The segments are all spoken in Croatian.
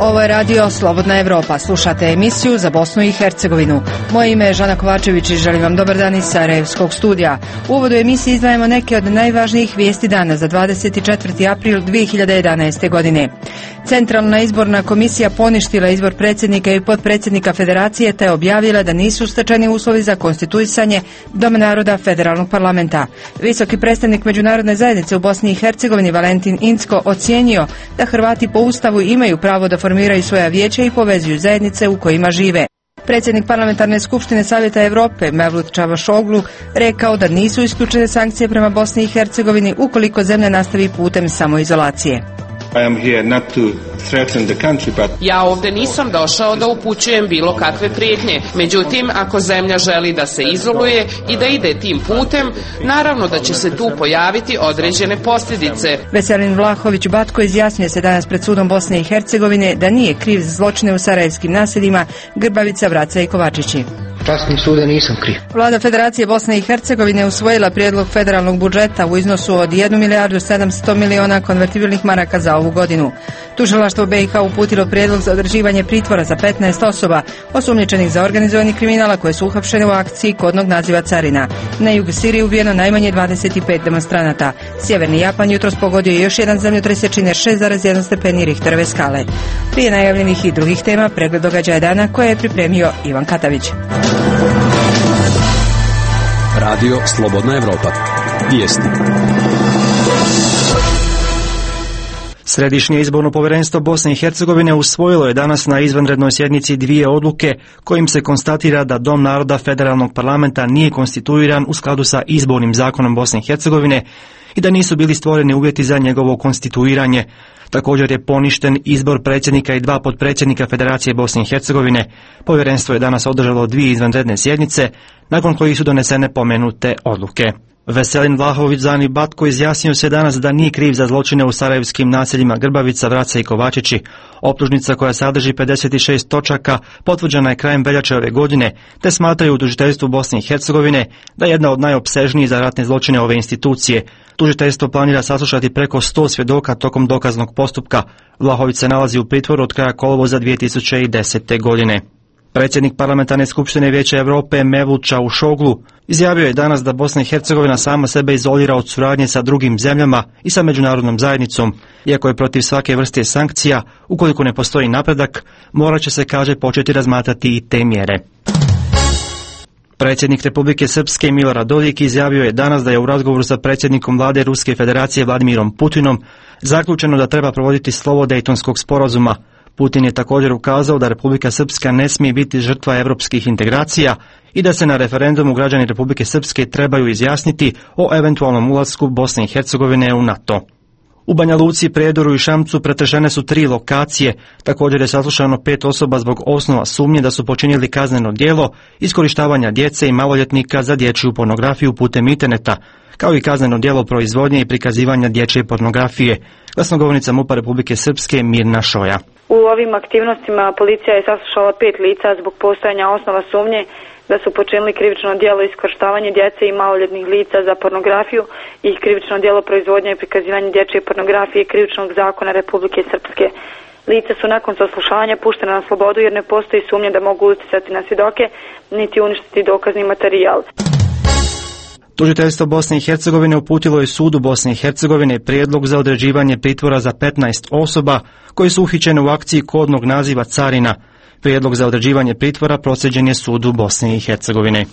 Ovo je radio Slobodna Evropa. Slušate emisiju za Bosnu i Hercegovinu. Moje ime je Žana Kovačević i želim vam dobar dan iz Sarajevskog studija. U uvodu emisije izdvajamo neke od najvažnijih vijesti dana za 24. april 2011. godine. Centralna izborna komisija poništila izbor predsjednika i potpredsjednika federacije te objavila da nisu stečeni uslovi za konstituisanje Doma naroda federalnog parlamenta. Visoki predstavnik međunarodne zajednice u Bosni i Hercegovini Valentin Incko ocijenio da Hrvati po Ustavu imaju pravo da formiraju svoja vijeća i povezuju zajednice u kojima žive. Predsjednik Parlamentarne skupštine Savjeta Europe Mevlut Čavašoglu rekao da nisu isključene sankcije prema Bosni i Hercegovini ukoliko zemlja nastavi putem samoizolacije. Ja ovdje nisam došao da upućujem bilo kakve prijetnje. Međutim, ako zemlja želi da se izoluje i da ide tim putem, naravno da će se tu pojaviti određene posljedice. Veselin Vlahović Batko izjasnio se danas pred sudom Bosne i Hercegovine da nije kriv za zločine u sarajevskim naseljima Grbavica, Vraca i Kovačići. Časnim sude nisam kriv. Vlada Federacije Bosne i Hercegovine usvojila prijedlog federalnog budžeta u iznosu od 1 milijardu 700 miliona konvertibilnih maraka za ovu godinu. Tužilaštvo BiH uputilo prijedlog za određivanje pritvora za 15 osoba osumnjičenih za organizovani kriminala koje su uhapšene u akciji kodnog naziva Carina. Na jugu Sirije ubijeno najmanje 25 demonstranata. Sjeverni Japan jutros pogodio je još jedan zemljotres jačine 6,1 stepeni Richterove skale. Prije najavljenih i drugih tema pregled događaja dana koje je pripremio Ivan Katavić. Radio Slobodna Evropa. Vijesti. Središnje izborno povjerenstvo Bosne i Hercegovine usvojilo je danas na izvanrednoj sjednici dvije odluke kojim se konstatira da Dom naroda federalnog parlamenta nije konstituiran u skladu sa izbornim zakonom Bosne i Hercegovine i da nisu bili stvoreni uvjeti za njegovo konstituiranje. Također je poništen izbor predsjednika i dva potpredsjednika Federacije Bosne i Hercegovine. Povjerenstvo je danas održalo dvije izvanredne sjednice, nakon kojih su donesene pomenute odluke. Veselin Vlahović Zani Batko izjasnio se danas da nije kriv za zločine u sarajevskim naseljima Grbavica, Vraca i Kovačići. Optužnica koja sadrži 56 točaka potvrđena je krajem veljače ove godine, te smatraju u tužiteljstvu Bosne i Hercegovine da je jedna od najopsežnijih za ratne zločine ove institucije. Tužiteljstvo planira saslušati preko 100 svjedoka tokom dokaznog postupka. Vlahović se nalazi u pritvoru od kraja kolovoza 2010. godine. Predsjednik Parlamentarne skupštine Vijeća Europe Mevlut Čavašoglu izjavio je danas da Bosna i Hercegovina sama sebe izolira od suradnje sa drugim zemljama i sa međunarodnom zajednicom. Iako je protiv svake vrste sankcija, ukoliko ne postoji napredak, morat će se, kaže, početi razmatrati i te mjere. Predsjednik Republike Srpske Milorad Dodik izjavio je danas da je u razgovoru sa predsjednikom vlade Ruske federacije Vladimirom Putinom zaključeno da treba provoditi slovo Dejtonskog sporazuma. Putin je također ukazao da Republika Srpska ne smije biti žrtva europskih integracija i da se na referendumu građani Republike Srpske trebaju izjasniti o eventualnom ulasku Bosne i Hercegovine u NATO. U Banja Luci, Prijedoru i Šamcu pretrešene su 3 lokacije. Također je saslušano 5 osoba zbog osnova sumnje da su počinili kazneno djelo iskorištavanja djece i maloljetnika za dječju pornografiju putem interneta, kao i kazneno djelo proizvodnje i prikazivanja dječje pornografije. Glasnogovornica MUP-a Republike Srpske Mirna Šoja. U ovim aktivnostima policija je saslušala 5 lica zbog postojanja osnova sumnje da su počinili krivično djelo iskorištavanje djece i maloljetnih lica za pornografiju i krivično djelo proizvodnje i prikazivanja dječje pornografije krivičnog zakona Republike Srpske. Lica su nakon saslušanja puštena na slobodu jer ne postoji sumnja da mogu utjecati na svjedoke niti uništiti dokazni materijal. Tužiteljstvo Bosne i Hercegovine uputilo je sudu Bosne i Hercegovine prijedlog za određivanje pritvora za 15 osoba koji su uhićene u akciji kodnog naziva Carina. Prijedlog za određivanje pritvora proslijeđen je sudu Bosne i Hercegovine.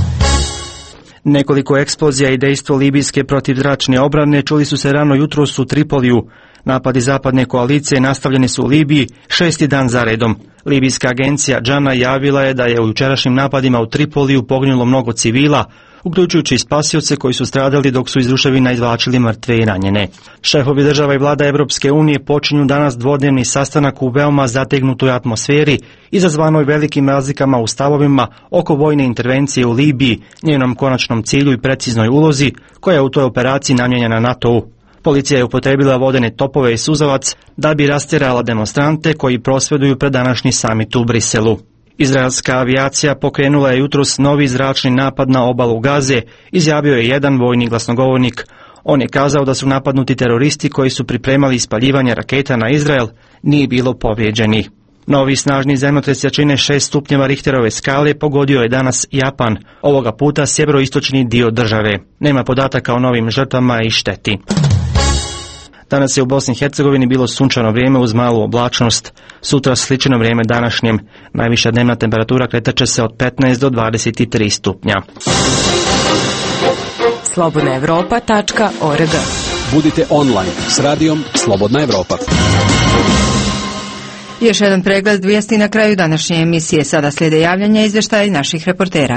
Nekoliko eksplozija i dejstvo libijske protivzračne obrane čuli su se rano jutros u Tripoliju. Napadi zapadne koalicije nastavljeni su u Libiji 6. dan za redom. Libijska agencija Džana javila je da je u jučerašnjim napadima u Tripoliju poginulo mnogo civila, uključujući i spasioce koji su stradali dok su iz ruševina izvlačili mrtve i ranjene. Šefovi država i vlada Evropske unije počinju danas dvodnevni sastanak u veoma zategnutoj atmosferi, izazvanoj velikim razlikama u stavovima oko vojne intervencije u Libiji, njenom konačnom cilju i preciznoj ulozi koja je u toj operaciji namijenjena NATO-u. Policija je upotrebila vodene topove i suzavac da bi rastjerala demonstrante koji prosvjeduju pred današnji samit u Briselu. Izraelska avijacija pokrenula je jutros novi zračni napad na obalu Gaze, izjavio je jedan vojni glasnogovornik. On je kazao da su napadnuti teroristi koji su pripremali ispaljivanje raketa na Izrael, nije bilo povrijeđenih. Novi snažni zemljotres jačine 6 stupnjeva Richterove skale pogodio je danas Japan, ovoga puta sjeveroistočni dio države. Nema podataka o novim žrtvama i šteti. Danas je u Bosni i Hercegovini bilo sunčano vrijeme uz malu oblačnost. Sutra slično vrijeme današnjem. Najviša dnevna temperatura kretat će se od 15 do 23 stupnja. slobodnaevropa.org. Budite online s radijom Slobodna Evropa. Još jedan pregled vijesti na kraju današnje emisije. Sada slijede javljanja i izvještaja naših reportera.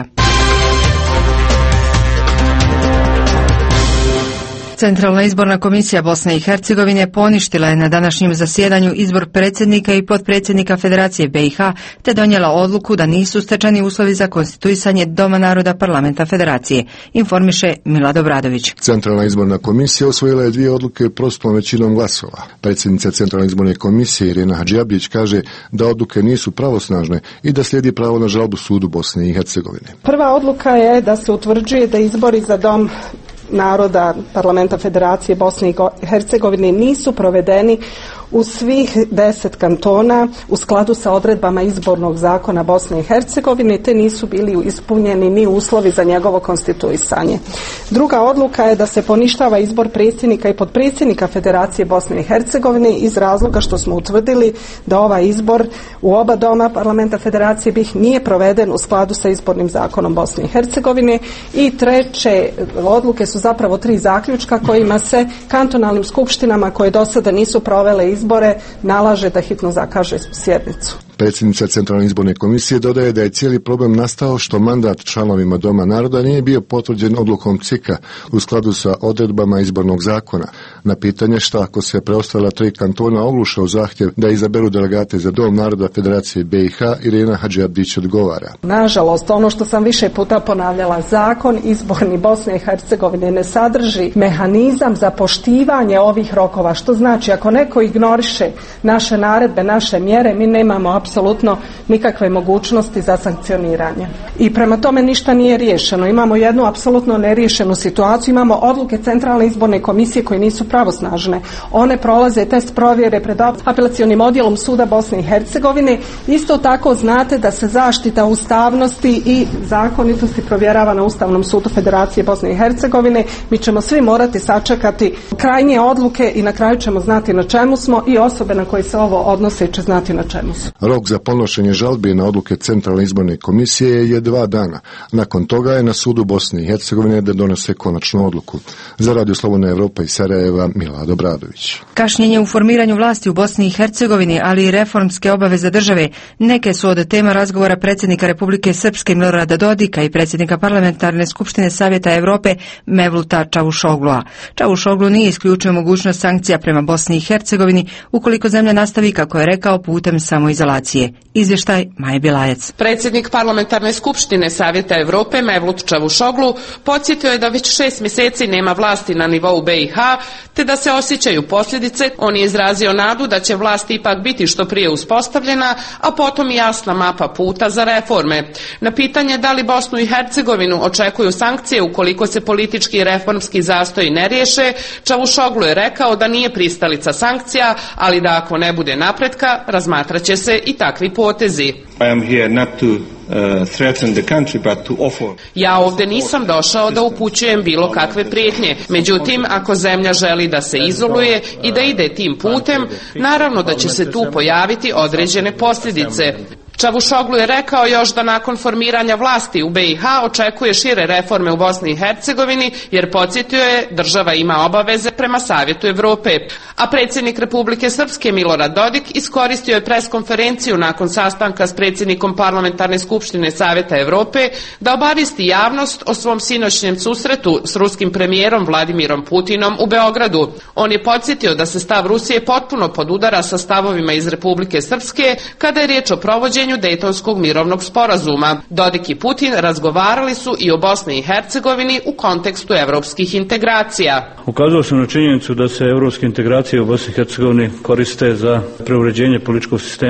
Centralna izborna komisija Bosne i Hercegovine poništila je na današnjem zasjedanju izbor predsjednika i potpredsjednika Federacije BiH te donijela odluku da nisu stečeni uslovi za konstituisanje Doma naroda parlamenta Federacije, informiše Milad Obradović. Centralna izborna komisija usvojila je 2 odluke prostom većinom glasova. Predsjednica Centralne izborne komisije Irena Hadžiabdić kaže da odluke nisu pravosnažne i da slijedi pravo na žalbu sudu Bosne i Hercegovine. Prva odluka je da se utvrđuje da izbori za Dom naroda parlamenta Federacije Bosne i Hercegovine nisu provedeni u svih 10 kantona u skladu sa odredbama izbornog zakona Bosne i Hercegovine, te nisu bili ispunjeni ni uslovi za njegovo konstituisanje. Druga odluka je da se poništava izbor predsjednika i potpredsjednika Federacije Bosne i Hercegovine iz razloga što smo utvrdili da ovaj izbor u oba doma parlamenta Federacije BiH nije proveden u skladu sa izbornim zakonom Bosne i Hercegovine. I treće odluke su zapravo 3 zaključka kojima se kantonalnim skupštinama koje do sada nisu provele izbore nalaže da hitno zakaže sjednicu. Predsjednica Centralne izborne komisije dodaje da je cijeli problem nastao što mandat članovima Doma naroda nije bio potvrđen odlukom CIK-a u skladu sa odredbama izbornog zakona. Na pitanje šta ako se preostala 3 kantona ogluše u zahtjev da izaberu delegate za Dom naroda Federacije BiH, Irena Hadžiabdić odgovara. Nažalost, ono što sam više puta ponavljala, zakon izborni Bosne i Hercegovine ne sadrži mehanizam za poštivanje ovih rokova, što znači ako neko ignoriše naše naredbe, naše mjere, mi nemamo apsolutno nikakve mogućnosti za sankcioniranje. I prema tome ništa nije riješeno. Imamo jednu apsolutno neriješenu situaciju, imamo odluke Centralne izborne komisije koje nisu pravosnažne. One prolaze test provjere pred apelacionim odjelom suda Bosne i Hercegovine. Isto tako znate da se zaštita ustavnosti i zakonitosti provjerava na Ustavnom sudu Federacije Bosne i Hercegovine. Mi ćemo svi morati sačekati krajnje odluke i na kraju ćemo znati na čemu smo i osobe na koje se ovo odnose će znati na čemu su. Rok za podnošenje žalbi na odluke Centralne izborne komisije je 2 dana. Nakon toga je na sudu Bosne i Hercegovine da donese konačnu odluku. Za Radio Slobodna Evropa iz Sarajeva, Milad Obradović. Kašnjenje u formiranju vlasti u Bosni i Hercegovini, ali i reformske obaveze države, neke su od tema razgovora predsjednika Republike Srpske Milorada Dodika i predsjednika Parlamentarne skupštine Savjeta Europe Mevluta Čavušoglua. Čavušoglu nije isključio mogućnost sankcija prema Bosni i Hercegovini ukoliko zemlja nastavi, kako je rekao, putem samoizolacije. Izvještaj Maje Bilajac. Predsjednik Parlamentarne skupštine Savjeta Europe Mevlut Čavušoglu podsjetio je da već 6 mjeseci nema vlasti na nivou BiH, te da se osjećaju posljedice. On je izrazio nadu da će vlast ipak biti što prije uspostavljena, a potom i jasna mapa puta za reforme. Na pitanje da li Bosnu i Hercegovinu očekuju sankcije ukoliko se politički i reformski zastoji ne riješe, Čavušoglu je rekao da nije pristalica sankcija, ali da ako ne bude napretka, razmatraće se i takvi potezi. I am here not to threaten the country, but to offer. Ja ovdje nisam došao da upućujem bilo kakve prijetnje. Međutim, ako zemlja želi da se izoluje i da ide tim putem, naravno da će se tu pojaviti određene posljedice. Čavušoglu je rekao još da nakon formiranja vlasti u BiH očekuje šire reforme u Bosni i Hercegovini, jer podsjetio je država ima obaveze prema Savjetu Europe. A predsjednik Republike Srpske Milorad Dodik iskoristio je preskonferenciju nakon sastanka s predsjednikom Parlamentarne skupštine Savjeta Europe da obavijesti javnost o svom sinoćnjem susretu s ruskim premijerom Vladimirom Putinom u Beogradu. On je podsjetio da se stav Rusije potpuno podudara sa stavovima iz Republike Srpske kada je riječ o provođenju Dejtonskog mirovnog sporazuma. Dodik i Putin razgovarali su i o Bosni i Hercegovini u kontekstu evropskih integracija. Ukazao sam na činjenicu da se evropske integracije u Bosni i Hercegovini koriste za preuređenje političkog sistema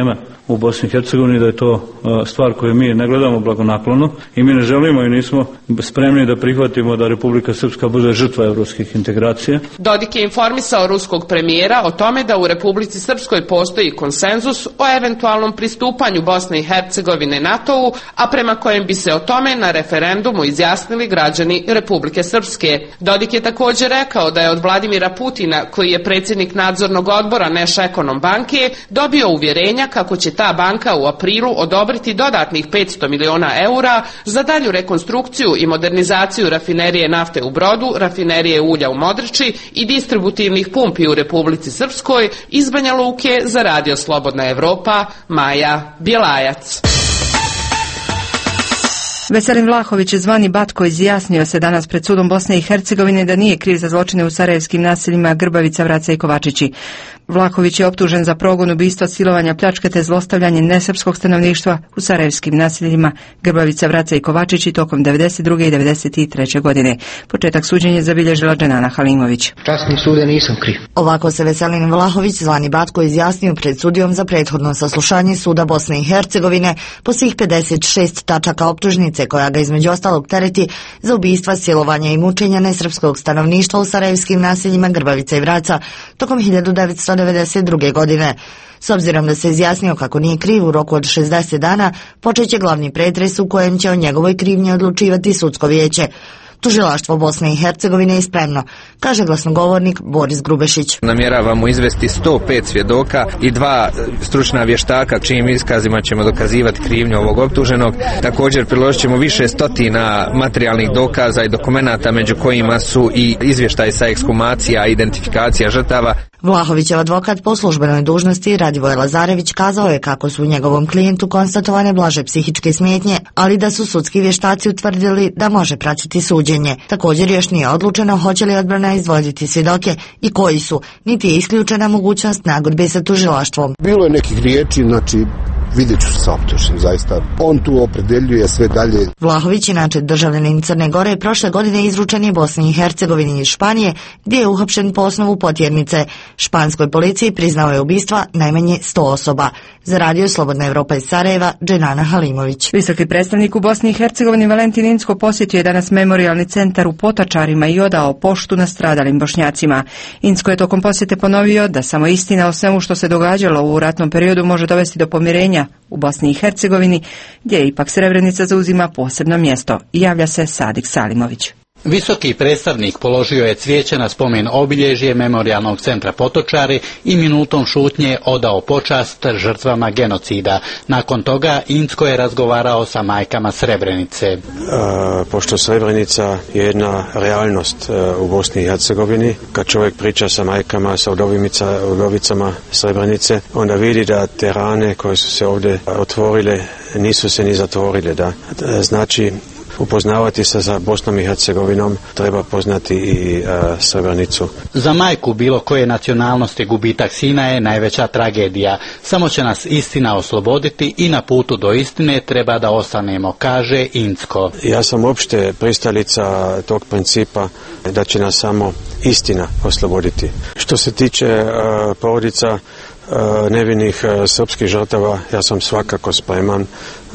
u Bosni i Hercegovini, da je to stvar koju mi ne gledamo blagonaklono i mi ne želimo i nismo spremni da prihvatimo da Republika Srpska bude žrtva evropskih integracija. Dodik je informisao ruskog premijera o tome da u Republici Srpskoj postoji konsenzus o eventualnom pristupanju Bosne i Hercegovine NATO-u, a prema kojem bi se o tome na referendumu izjasnili građani Republike Srpske. Dodik je također rekao da je od Vladimira Putina, koji je predsjednik nadzornog odbora Nešekonombanke, dobio uvjerenja kako će ta banka u aprilu odobriti dodatnih 500 miliona eura za dalju rekonstrukciju i modernizaciju rafinerije nafte u Brodu, rafinerije ulja u Modriči i distributivnih pumpi u Republici Srpskoj, iz Banja Luke za Radio Slobodna Evropa, Maja Bjelajac. Veselin Vlahović, zvani Batko, izjasnio se danas pred sudom Bosne i Hercegovine da nije kriv za zločine u sarajevskim naseljima Grbavica, Vraca i Kovačići. Vlahović je optužen za progon, ubistva, silovanja, pljačke te zlostavljanje nesrpskog stanovništva u sarajevskim naseljima Grbavica, Vraca i Kovačići tokom 1992. i 1993. godine. Početak suđenja zabilježila Dženana Halimović. Časni sude, nisam kriv. Ovako se Veselin Vlahović, zvani Batko, izjasnio pred sudijom za prethodno saslušanje suda Bosne i Hercegovine po svih 56 tačaka optužnice koja ga između ostalog tereti za ubistva, silovanja i mučenja nesrpskog stanovništva u sarajevskim naseljima Grbavica i Vraca tokom 1992. godine. S obzirom da se izjasnio kako nije kriv, u roku od 60 dana počeće glavni pretres u kojem će o njegovoj krivnji odlučivati sudsko vijeće. Tužilaštvo Bosne i Hercegovine je spremno, kaže glasnogovornik Boris Grubešić. Namjeravamo izvesti 105 svjedoka i 2 stručna vještaka čijim iskazima ćemo dokazivati krivnju ovog optuženog. Također priložit ćemo više stotina materijalnih dokaza i dokumenata, među kojima su i izvještaj sa ekshumacija i identifikacija žrtava. Vlahovićev advokat po službenoj dužnosti Radivoj Lazarević kazao je kako su u njegovom klijentu konstatovane blaže psihičke smetnje, ali da su sudski vještaci utvrdili da može pratiti suđenje. Također još nije odlučeno hoće li odbrana izvoditi svjedoke i koji su, niti je isključena mogućnost nagodbe sa tužilaštvom. Bilo je nekih riječi, vidjet ću sa optužnim, zaista. On tu opredeljuje sve dalje. Vlahović, inače državljanin Crne Gore, prošle godine izručen je Bosni i Hercegovini iz Španije, gdje je uhapšen po osnovu potjernice. Španskoj policiji priznao je ubistva najmanje 100 osoba. Za Radio Slobodna Evropa iz Sarajeva, Dženana Halimović. Visoki predstavnik u Bosni i Hercegovini Valentin Incko posjetio je danas memorijalni centar u Potočarima i odao poštu nastradalim Bošnjacima. Incko je tokom posjete ponovio da samo istina o svemu što se događalo u ratnom periodu može dovesti do pomirenja u Bosni i Hercegovini, gdje ipak Srebrenica zauzima posebno mjesto. Javlja se Sadik Salimović. Visoki predstavnik položio je cvijeće na spomen obilježje memorijalnog centra Potočari i minutom šutnje odao počast žrtvama genocida. Nakon toga Incko je razgovarao sa majkama Srebrenice. Pošto Srebrenica je jedna realnost u Bosni i Hercegovini, kad čovjek priča sa majkama, sa udovicama Srebrenice, onda vidi da te rane koje su se ovdje otvorile nisu se ni zatvorile. Da. Znači, upoznavati se sa Bosnom i Hercegovinom treba poznati i Srebrenicu. Za majku bilo koje nacionalnosti gubitak sina je najveća tragedija. Samo će nas istina osloboditi i na putu do istine treba da ostanemo, kaže Incko. Ja sam opšte pristalica tog principa da će nas samo istina osloboditi. Što se tiče porodica nevinih srpskih žrtava, ja sam svakako spreman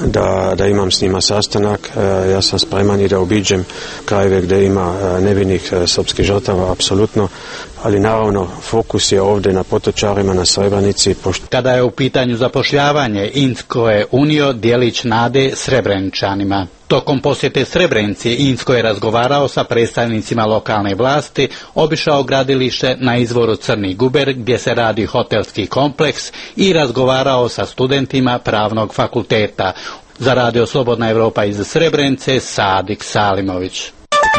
da imam s njima sastanak. Ja sam spreman i da obiđem krajeve gdje ima nevinih srpskih žrtava, apsolutno, ali naravno fokus je ovdje na Potočarima, na Srebrenici. Kada je u pitanju zapošljavanje, Incko je unio djelić nade Srebreničanima. Tokom posjete Srebrenici Incko je razgovarao sa predstavnicima lokalne vlasti, obišao gradilište na izvoru Crni Guber gdje se radi hotelski kompleks i razgovarao sa studentima pravnog fakulteta. Za Radio Slobodna Evropa iz Srebrenice, Sadik Salimović.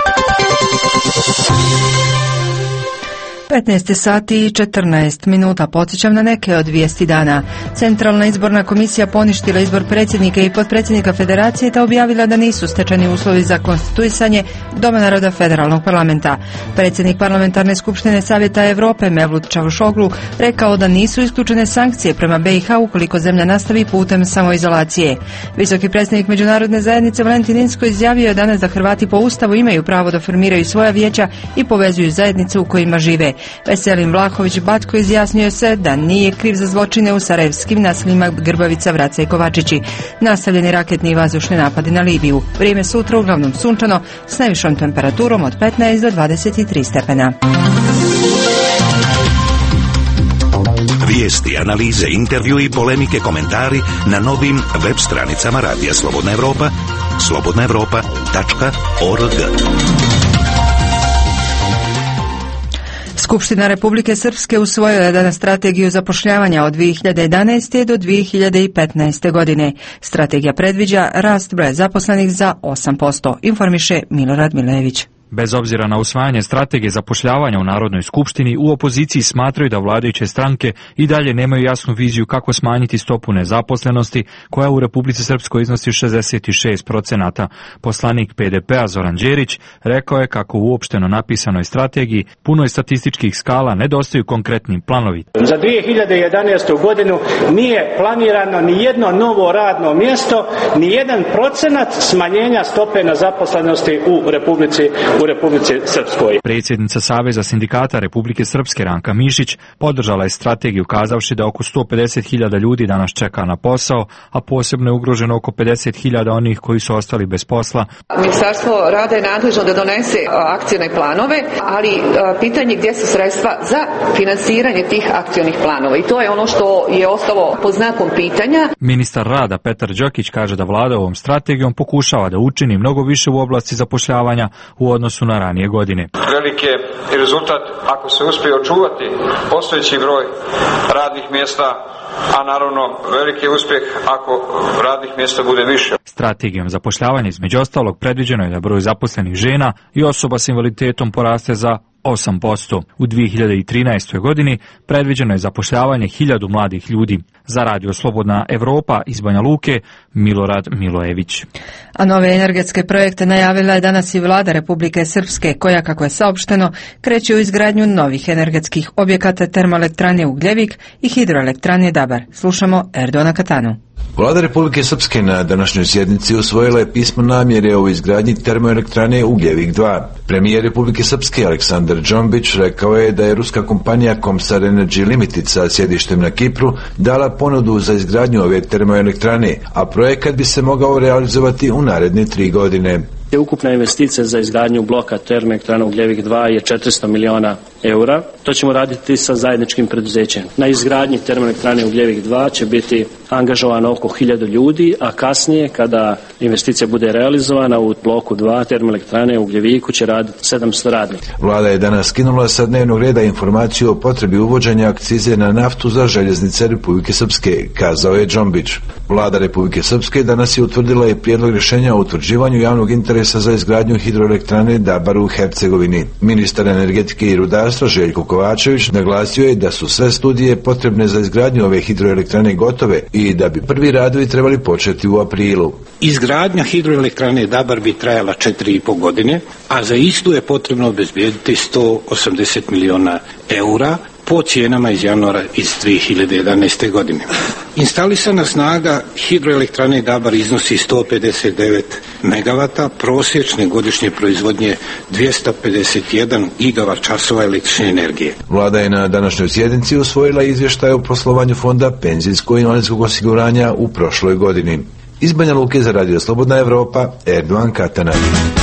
15 sati i 14 minuta. Podsjećam na neke od vijesti dana. Centralna izborna komisija poništila izbor predsjednika i potpredsjednika federacije te objavila da nisu stečeni uslovi za konstituisanje Doma naroda federalnog parlamenta. Predsjednik parlamentarne skupštine Savjeta Europe Mevlut Čavuşoglu rekao da nisu isključene sankcije prema BiH ukoliko zemlja nastavi putem samoizolacije. Visoki predstavnik međunarodne zajednice Valentin Incko izjavio je danas da Hrvati po Ustavu imaju pravo da formiraju svoja vijeća i povezuju zajednice u kojima žive. Veselin Vlahović-Batko izjasnio se da nije kriv za zločine u sarajevskim naseljima Grbavica, Vraca i Kovačići. Nastavljeni raketni i vazdušni napadi na Libiju. Vrijeme sutra uglavnom sunčano s najvišom temperaturom od 15 do 23 stepena. Vijesti, analize, intervju i polemike, komentari na novim web stranicama Radija Slobodna Evropa, slobodnaevropa.org. Skupština Republike Srpske usvojila je danas strategiju zapošljavanja od 2011. do 2015. godine. Strategija predviđa rast broja zaposlenih za 8%, informiše Milorad Milević. Bez obzira na usvajanje strategije zapošljavanja u Narodnoj skupštini, u opoziciji smatraju da vladajuće stranke i dalje nemaju jasnu viziju kako smanjiti stopu nezaposlenosti, koja u Republici Srpskoj iznosi 66%. Poslanik PDP-a Zoran Đerić rekao je kako u uopšteno napisanoj strategiji punoj statističkih skala nedostaju konkretni planovi. Za 2011. godinu nije planirano ni jedno novo radno mjesto, ni 1% smanjenja stope nezaposlenosti u Republici Srpskoj. Predsjednica Saveza sindikata Republike Srpske Ranka Mišić podržala je strategiju kazavši da oko 150.000 ljudi danas čeka na posao, a posebno je ugroženo oko 50.000 onih koji su ostali bez posla. Ministarstvo rada je nadležno da donese akcione planove, ali pitanje gdje su sredstva za finansiranje tih akcionih planova i to je ono što je ostalo pod znakom pitanja. Ministar rada Petar Đokić kaže da vlada ovom strategijom pokušava da učini mnogo više u oblasti zapošljavanja u odnosu na ranije godine. Veliki je rezultat ako se uspije očuvati postojeći broj radnih mjesta, a naravno veliki je uspjeh ako radnih mjesta bude više. Strategijom zapošljavanja između ostalog predviđeno je da broj zaposlenih žena i osoba s invaliditetom poraste za 8%. U 2013. godini predviđeno je zapošljavanje 1000 mladih ljudi. Za Radio Slobodna Evropa iz Banja Luke, Milorad Milojević. A nove energetske projekte najavila je danas i vlada Republike Srpske, koja, kako je saopšteno, kreće u izgradnju novih energetskih objekata termoelektrane Ugljevik i hidroelektrane Dabar. Slušamo Erdona Katanu. Vlada Republike Srpske na današnjoj sjednici usvojila je pismo namjere o izgradnji termoelektrane Ugljevik 2. Premijer Republike Srpske Aleksandar Džombić rekao je da je ruska kompanija Comstar Energy Limited sa sjedištem na Kipru dala ponudu za izgradnju ove termoelektrane, a projekat bi se mogao realizovati u naredne 3 godine. Ukupna investicija za izgradnju bloka termoelektrane Ugljevik 2 je 400 miliona eura. To ćemo raditi sa zajedničkim preduzećem. Na izgradnji termoelektrane Ugljevik 2 će biti angažovano oko 1000 ljudi, a kasnije, kada investicija bude realizovana, u bloku 2 termoelektrane Ugljeviku će raditi 700 radnika. Vlada je danas skinula sa dnevnog reda informaciju o potrebi uvođenja akcize na naftu za željeznice Republike Srpske, kazao je Džombić. Vlada Republike Srpske danas je utvrdila i prijedlog rješenja o utvrđivanju javnog interesa za izgradnju hidroelektrane Dabar u Hercegovini. Ministar energetike i rudarstva Željko Kovačević naglasio je da su sve studije potrebne za izgradnju ove hidroelektrane gotove i da bi prvi radovi trebali početi u aprilu. Izgradnja hidroelektrane Dabar bi trajala 4,5 godine, a za istu je potrebno obezbijediti 180 miliona eura po cijenama iz januara iz 2011. godine. Instalisana snaga hidroelektrane Dabar iznosi 159 megavata, prosječne godišnje proizvodnje 251 gigavat časova električne energije. Vlada je na današnjoj sjednici usvojila izvještaj o poslovanju Fonda penzijsko-invalidskog osiguranja u prošloj godini. Iz Banja Luke za Radio Slobodna Evropa, Erdogan Katana.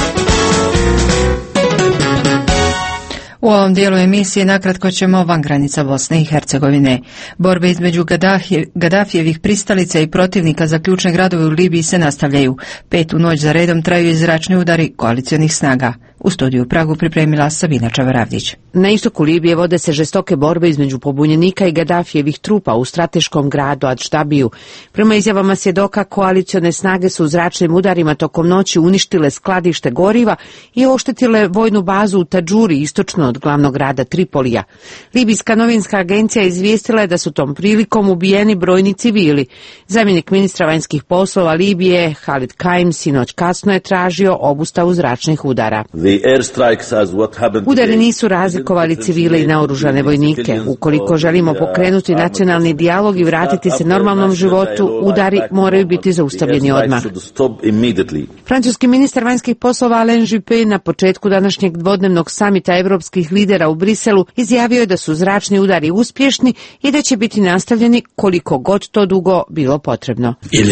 U ovom dijelu emisije nakratko ćemo van granica Bosne i Hercegovine. Borbe između Gadafijevih pristalica i protivnika za ključne gradove u Libiji se nastavljaju. 5. noć za redom traju i zračni udari koalicionih snaga. U studiju u Pragu pripremila Sabina Čavaravdić. Na istoku Libije vode se žestoke borbe između pobunjenika i Gadafijevih trupa u strateškom gradu Adštabiju. Prema izjavama svjedoka, koalicione snage su u zračnim udarima tokom noći uništile skladište goriva i oštetile vojnu bazu u Tadžuri, istočno od glavnog grada Tripolija. Libijska novinska agencija izvijestila je da su tom prilikom ubijeni brojni civili. Zamjenik ministra vanjskih poslova Libije, Halid Kaim, sinoć kasno je tražio obustavu zračnih udara. Udari nisu razlikovali civile i naoružane vojnike. Ukoliko želimo pokrenuti nacionalni dijalog i vratiti se normalnom životu, udari moraju biti zaustavljeni odmah. Francuski ministar vanjskih poslova Alain Juppé na početku današnjeg dvodnevnog samita evropskih lidera u Briselu izjavio je da su zračni udari uspješni i da će biti nastavljeni koliko god to dugo bilo potrebno.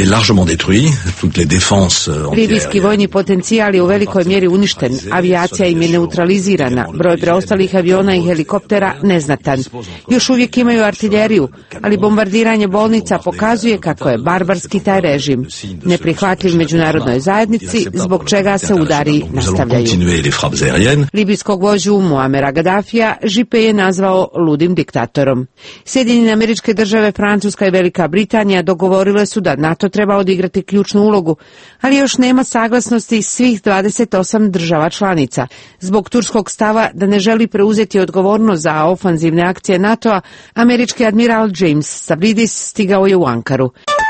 Libijski vojni potencijal je u velikoj mjeri uništen, avijacija im je neutralizirana, broj preostalih aviona i helikoptera neznatan. Još uvijek imaju artiljeriju, ali bombardiranje bolnica pokazuje kako je barbarski taj režim. Neprihvatljiv međunarodnoj zajednici, zbog čega se udari nastavljaju. Libijskog vođu Muamera Gaddafija Juppé je nazvao ludim diktatorom. Sjedinjene Američke Države, Francuska i Velika Britanija dogovorile su da NATO treba odigrati ključnu ulogu, ali još nema saglasnosti svih 28 država članica. Zbog turskog stava da ne želi preuzeti odgovornost za ofanzivne akcije NATO-a, američki admiral James Stavridis stigao je u Ankaru.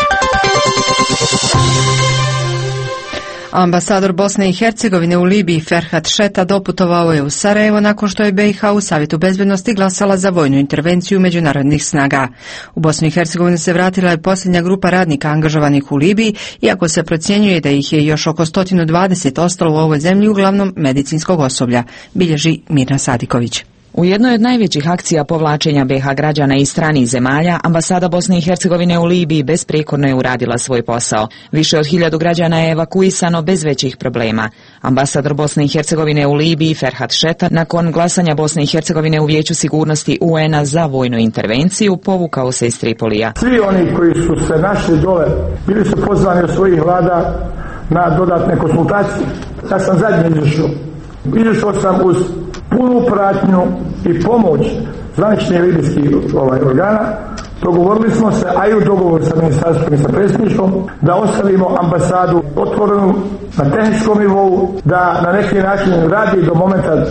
Ambasador Bosne i Hercegovine u Libiji Ferhat Šeta doputovao je u Sarajevo nakon što je BiH u Savjetu bezbednosti glasala za vojnu intervenciju međunarodnih snaga. U Bosnu i Hercegovinu se vratila je posljednja grupa radnika angažovanih u Libiji, iako se procjenjuje da ih je još oko 120 ostalo u ovoj zemlji, uglavnom medicinskog osoblja, bilježi Mirna Sadiković. U jednoj od najvećih akcija povlačenja BiH građana iz stranih zemalja, ambasada Bosne i Hercegovine u Libiji besprijekorno je uradila svoj posao. Više od 1000 građana je evakuisano bez većih problema. Ambasador Bosne i Hercegovine u Libiji Ferhat Šeta, nakon glasanja Bosne i Hercegovine u Vijeću sigurnosti UN-a za vojnu intervenciju, povukao se iz Tripolija. Svi oni koji su se našli dole, bili su pozvani od svojih vlada na dodatne konsultacije. Ja sam zadnji izašao. Izašao sam uz punu pratnju i pomoć zvaničnih libijskih organa. Dogovorili smo se, a i u dogovoru sa ministarstvom i sa predsjedništvom, da ostavimo ambasadu otvorenu na tehničkom nivou, da na neki način radi do momenta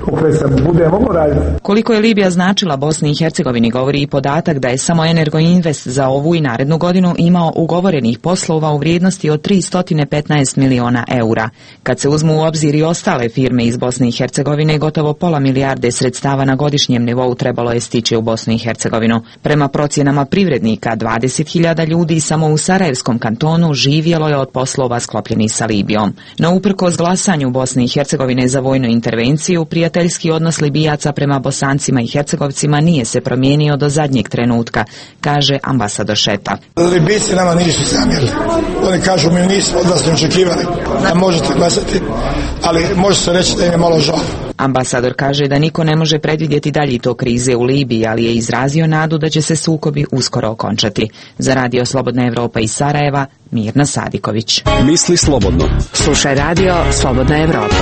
Koliko je Libija značila Bosni i Hercegovini govori i podatak da je samo Energoinvest za ovu i narednu godinu imao ugovorenih poslova u vrijednosti od 315 miliona eura. Kad se uzmu u obzir i ostale firme iz Bosne i Hercegovine, gotovo pola milijarde sredstava na godišnjem nivou trebalo je stići u Bosnu i Hercegovinu. Prema procjenama privrednika, 20.000 ljudi samo u Sarajevskom kantonu živjelo je od poslova sklopljenih sa Libijom. No uprkos glasanju Bosne i Hercegovine za vojnu intervenciju, prijateljski odnos Libijaca prema Bosancima i Hercegovcima nije se promijenio do zadnjeg trenutka, kaže ambasador Šeta. Libijci nama nisu zamjerili. Oni kažu, mi nismo od vas ne očekivali da možete glasati, ali može se reći da im je malo žao. Ambasador kaže da niko ne može predvidjeti dalji tok krize u Libiji, ali je izrazio nadu da će se sukobi uskoro okončati. Za Radio Slobodna Evropa iz Sarajeva, Mirna Sadiković. Misli slobodno. Slušaj Radio Slobodna Evropa.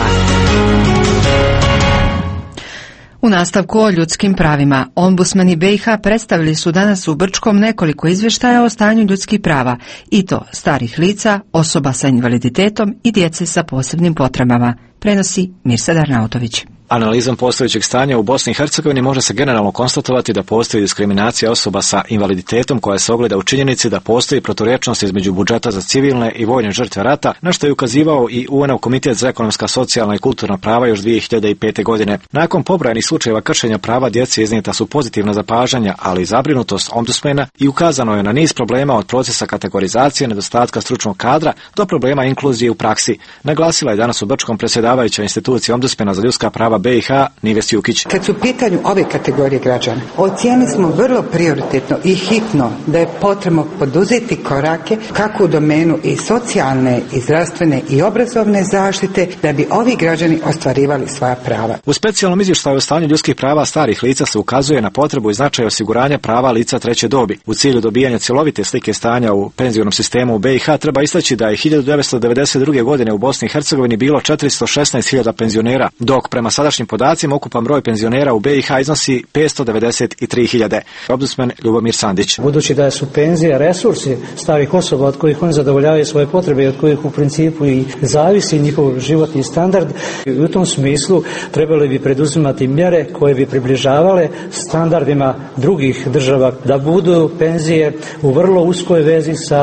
U nastavku o ljudskim pravima, ombudsmani BiH predstavili su danas u Brčkom nekoliko izvještaja o stanju ljudskih prava, i to starih lica, osoba sa invaliditetom i djece sa posebnim potrebama, prenosi Mirsad Arnautović. Analizom postojećeg stanja u Bosni i Hercegovini može se generalno konstatovati da postoji diskriminacija osoba sa invaliditetom koja se ogleda u činjenici da postoji proturječnost između budžeta za civilne i vojne žrtve rata, na što je ukazivao i UN-ov Komitet za ekonomska, socijalna i kulturna prava još 2005. godine. Nakon pobrojanih slučajeva kršenja prava djece iznijeta su pozitivna zapažanja, ali i zabrinutost ombudsmena i ukazano je na niz problema od procesa kategorizacije, nedostatka stručnog kadra do problema inkluzije u praksi. Naglasila je danas u Brčkom predsjedavajuća institucija ombudsmena za ljudska prava BiH Nives Jukić. Kad su u pitanju ove kategorije građana, ocijenili smo vrlo prioritetno i hitno da je potrebno poduzeti korake kako u domenu i socijalne, i zdravstvene, i obrazovne zaštite da bi ovi građani ostvarivali svoja prava. U specijalnom izvještaju o stanju ljudskih prava starih lica se ukazuje na potrebu i značaj osiguranja prava lica treće dobi. U cilju dobijanja cjelovite slike stanja u penzionom sistemu u BiH treba istaći da je 1992. godine u Bosni i Hercegovini bilo 416.000 penzionera, dok prema sadašnjim podacima ukupan broj penzionera u BiH iznosi 593.000. Ombudsman Ljubomir Sandić. Budući da su penzije resursi starih osoba od kojih oni zadovoljavaju svoje potrebe i od kojih u principu i zavisi njihov životni standard, i u tom smislu trebali bi preduzimati mjere koje bi približavale standardima drugih država, da budu penzije u vrlo uskoj vezi sa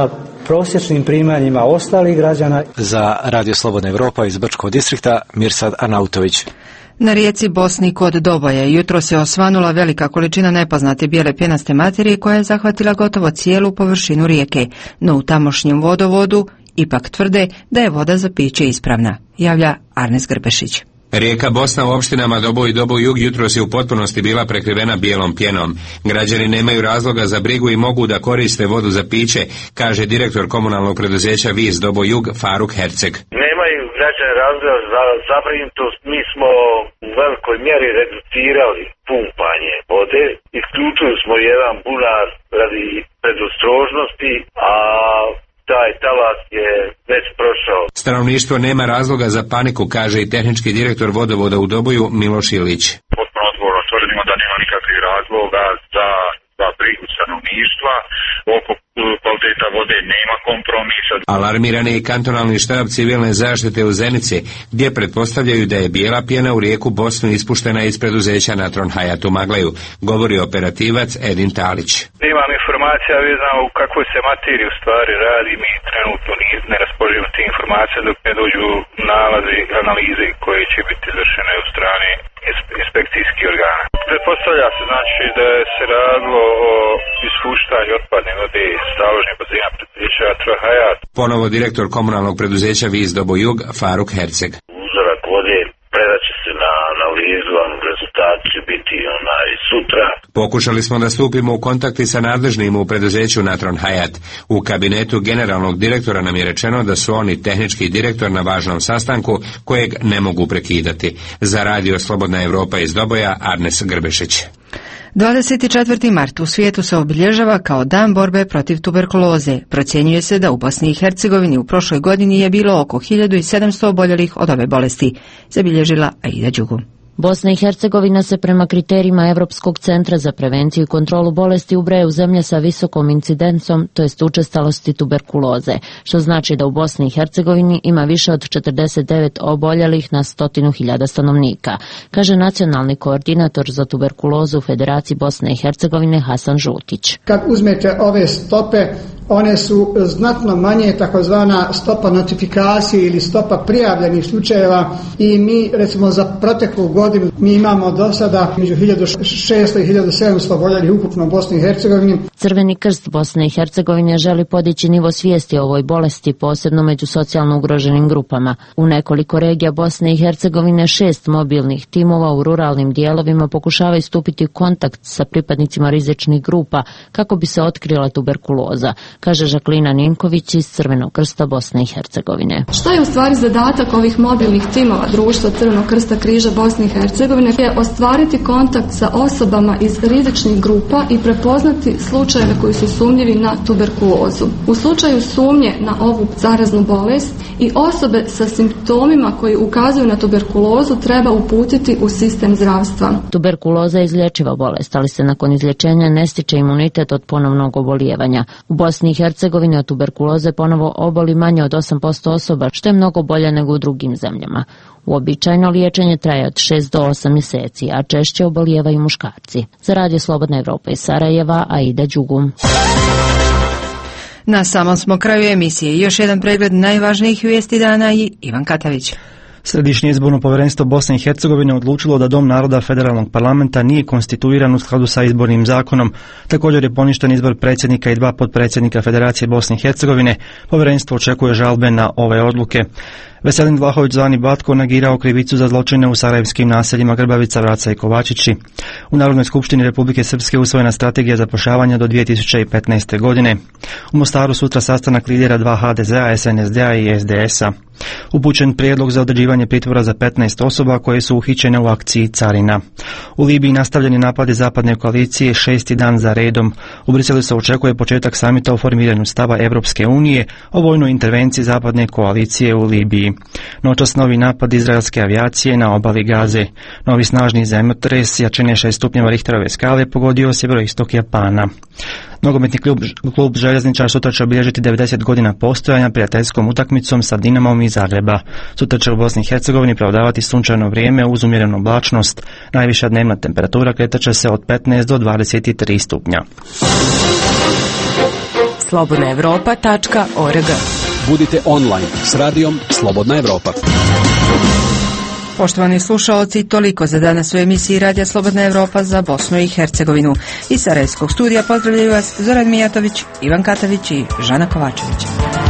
prosječnim primanjima ostalih građana. Za Radio Slobodna Evropa iz Brčkog distrikta Mirsad Arnautović. Na rijeci Bosni kod Doboje jutro se osvanula velika količina nepoznate bijele pjenaste materije koja je zahvatila gotovo cijelu površinu rijeke, no u tamošnjem vodovodu ipak tvrde da je voda za piće ispravna, javlja Arnes Grbešić. Rijeka Bosna u opštinama Doboj i Doboj Jug jutros je u potpunosti bila prekrivena bijelom pjenom. Građani nemaju razloga za brigu i mogu da koriste vodu za piće, kaže direktor komunalnog preduzeća Vis Doboj Jug Faruk Herceg. Nemaju građani razloga za zabrinutost, mi smo u velikoj mjeri reducirali pumpanje vode, isključili smo jedan bunar radi predostrožnosti, a taj talas je već prošao. Stanovništvo nema razloga za paniku, kaže i tehnički direktor vodovoda u Doboju Miloš Ilić. Potpuno odgovorno tvrdimo da nema nikakvih razloga za brigu stanovništva. Oko kvaliteta vode nema kompromisa. Alarmiran je i kantonalni štab civilne zaštite u Zenici, gdje pretpostavljaju da je bijela pjena u rijeku Bosnu ispuštena iz preduzeća Natron Hayat u Magleju, govori operativac Edin Talić. Imam informacija vezano u kakvoj se materiji u stvari radi, mi trenutno ne raspolažemo te informacije dok ne dođu nalazi analize koje će biti izvršene od strane inspekcijskih organa. Pretpostavlja se znači da se radilo o ispuštanju otpadne vode iz staložnih bazena preduzeća Natron Hayat. Ponovo direktor komunalnog preduzeća Vis Doboj Jug Faruk Herceg. Uzorak vode predat će se na analizu, rezultat će biti sutra. Pokušali smo da stupimo u kontakti sa nadležnim u preduzeću Natron Hayat. U kabinetu generalnog direktora nam je rečeno da su oni tehnički direktor na važnom sastanku kojeg ne mogu prekidati. Za Radio Slobodna Evropa iz Doboja Arnes Grbešić. 24. mart u svijetu se obilježava kao dan borbe protiv tuberkuloze. Procjenjuje se da u Bosni i Hercegovini u prošloj godini je bilo oko 1700 oboljelih od ove bolesti, zabilježila Aida Đugu. Bosna i Hercegovina se prema kriterijima Europskog centra za prevenciju i kontrolu bolesti ubraja u zemlje sa visokom incidencom, to jest učestalosti tuberkuloze, što znači da u Bosni i Hercegovini ima više od 49 oboljelih na 100.000 stanovnika, kaže nacionalni koordinator za tuberkulozu u Federaciji Bosne i Hercegovine Hasan Žutić. Kad uzmete ove stope, one su znatno manje, takozvana stopa notifikacije ili stopa prijavljenih slučajeva, i mi recimo za proteklu godinu mi imamo do sada među 1600 i 1700 oboljelih ukupno u Bosni i Hercegovini. Crveni krst Bosne i Hercegovine želi podići nivo svijesti o ovoj bolesti, posebno među socijalno ugroženim grupama. U nekoliko regija Bosne i Hercegovine 6 mobilnih timova u ruralnim dijelovima pokušavaju stupiti u kontakt sa pripadnicima rizičnih grupa kako bi se otkrila tuberkuloza, kaže Žaklina Ninković iz Crvenog krsta Bosne i Hercegovine. Što je u stvari zadatak ovih mobilnih timova Društva Crvenog krsta križa Bosne i Hercegovine? Je ostvariti kontakt sa osobama iz rizičnih grupa i prepoznati slučajeve koji su sumnjivi na tuberkulozu. U slučaju sumnje na ovu zaraznu bolest i osobe sa simptomima koji ukazuju na tuberkulozu treba uputiti u sistem zdravstva. Tuberkuloza je izlječiva bolest, ali se nakon izlječenja ne stiče imunitet od ponovnog obolijevanja. U Bosni i Hercegovini od tuberkuloze ponovo oboli manje od 8% osoba, što je mnogo bolje nego u drugim zemljama. Uobičajeno liječenje traje od 6 do 8 mjeseci, a češće obolijevaju muškarci. Za Radio Slobodna Evropa iz Sarajeva, Aida Đugu. Na samom smo kraju emisije. Još jedan pregled najvažnijih vijesti dana i Ivan Katavić. Središnje izborno povjerenstvo Bosne i Hercegovine odlučilo da Dom naroda federalnog parlamenta nije konstituiran u skladu sa izbornim zakonom. Također je poništen izbor predsjednika i 2 potpredsjednika Federacije Bosne i Hercegovine. Povjerenstvo očekuje žalbe na ove odluke. Veselin Vlahović zvani Batko negirao krivicu za zločine u sarajevskim naseljima Grbavica, Vraca i Kovačići. U Narodnoj skupštini Republike Srpske usvojena strategija zapošljavanja do 2015. godine. U Mostaru sutra sastanak lidera 2 HDZ-a, SNSD-a i SDS-a. Upućen prijedlog za određivanje pritvora za 15 osoba koje su uhićene u akciji Carina. U Libiji nastavljeni napadi zapadne koalicije 6. dan za redom. U Briselu se očekuje početak samita o formiranju stava Evropske unije o vojnoj intervenciji zapadne koalicije u Libiji. Noćas novi napad izraelske avijacije na obali Gaze. Novi snažni zemljotres jačine 6 stupnjeva Richterove skale pogodio sjeveroistok Japana. Nogometni klub Željezničar sutra će obilježiti 90 godina postojanja prijateljskom utakmicom sa Dinamom iz Zagreba. Sutra će u Bosni i Hercegovini prevladavati sunčano vrijeme uz umjerenu oblačnost. Najviša dnevna temperatura kretat će se od 15 do 23 stupnja. slobodnaevropa.org. Budite online s radijom Slobodna Evropa. Poštovani slušaoci, toliko za danas u emisiji Radija Slobodna Evropa za Bosnu i Hercegovinu. Iz Sarajevskog studija pozdravljaju vas Zoran Mijatović, Ivan Katavić i Žana Kovačević.